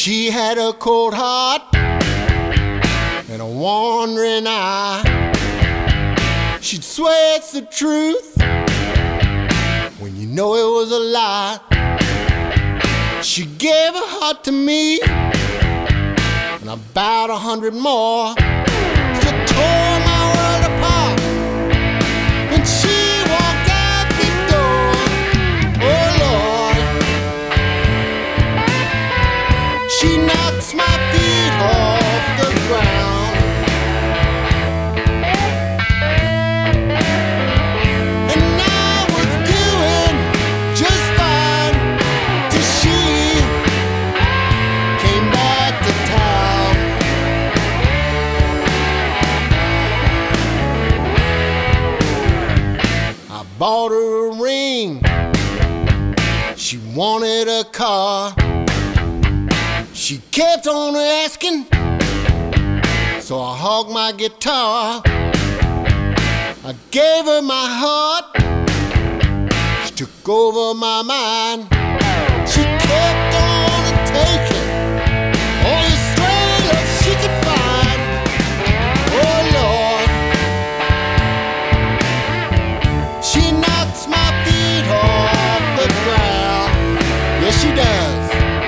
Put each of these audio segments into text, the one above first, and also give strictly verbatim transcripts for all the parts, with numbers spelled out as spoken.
She had a cold heart and a wandering eye. She'd swear it's the truth when you know it was a lie. She gave her heart to me and about a hundred more. She tore my world apart when she walked out the door. Oh Lord, she knocks my feet off the ground. And I was doing just fine till she came back to town. I bought her a ring, she wanted a car. She kept on asking, so I hogged my guitar. I gave her my heart, she took over my mind. She kept on taking all the stray love she could find. Oh Lord, she knocks my feet off the ground. Yes, she does.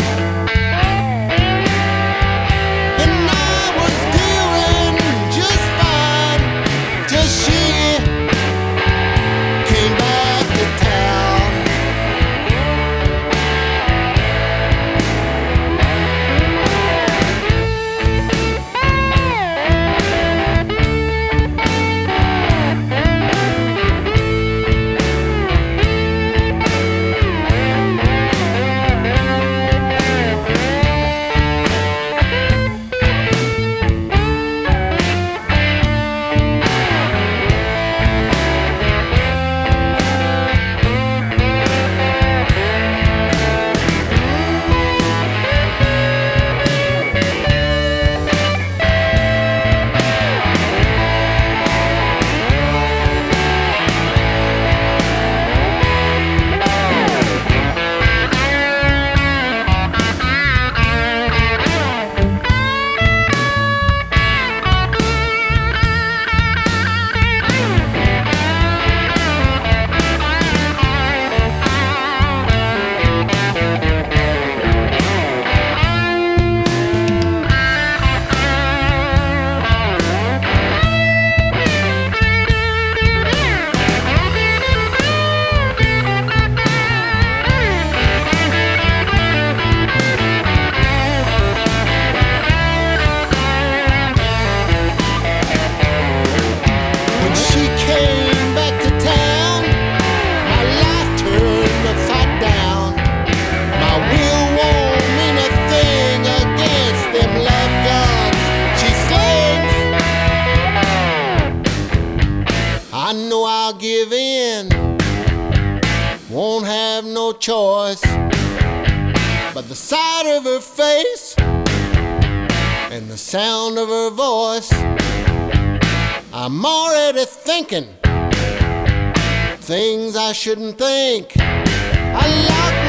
I know I'll give in, won't have no choice. But the sight of her face and the sound of her voice, I'm already thinking things I shouldn't think. I lock